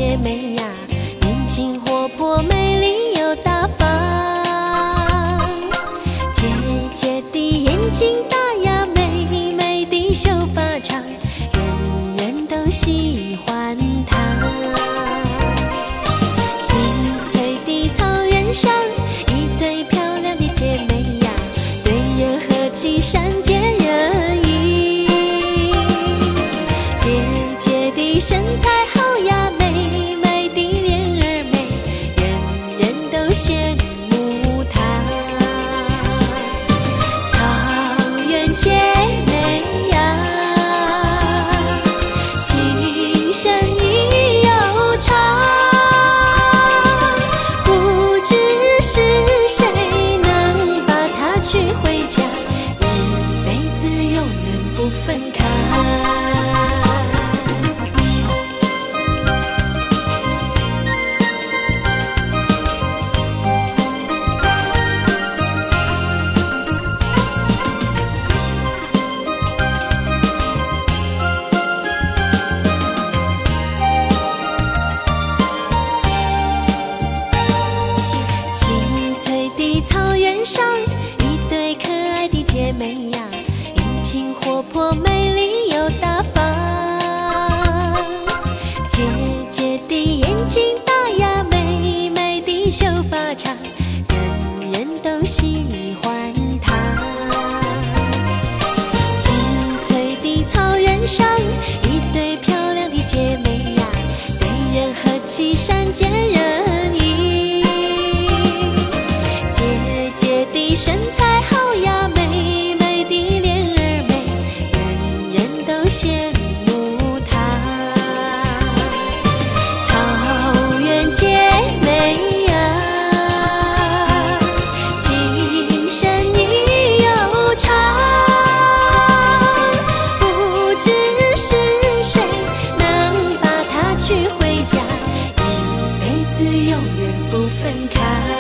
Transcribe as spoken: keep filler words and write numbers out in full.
姐妹呀，年轻活泼美丽又大方。姐姐的眼睛大呀，美美的秀发长，人人都喜欢她。青翠的草原上，一对漂亮的姐妹呀，对人和气，善解人意。姐姐的身材好呀，美美的脸儿美，人人都羡慕她。草原姐妹呀，情深意悠长，不知是谁能把她娶回家，一辈子永远不分开。草原上，一对可爱的姐妹呀，年轻活泼美丽又大方。姐姐的眼睛大呀，美美的秀发长，人人都喜欢她。青翠的草原上，一对漂亮的姐妹呀，对人和气，善解人意。姐姐的身材好呀，美美的脸儿美，人人都羡慕她。草原姐妹呀，情深意悠长，不知是谁能把她娶回家，一辈子永远不分开。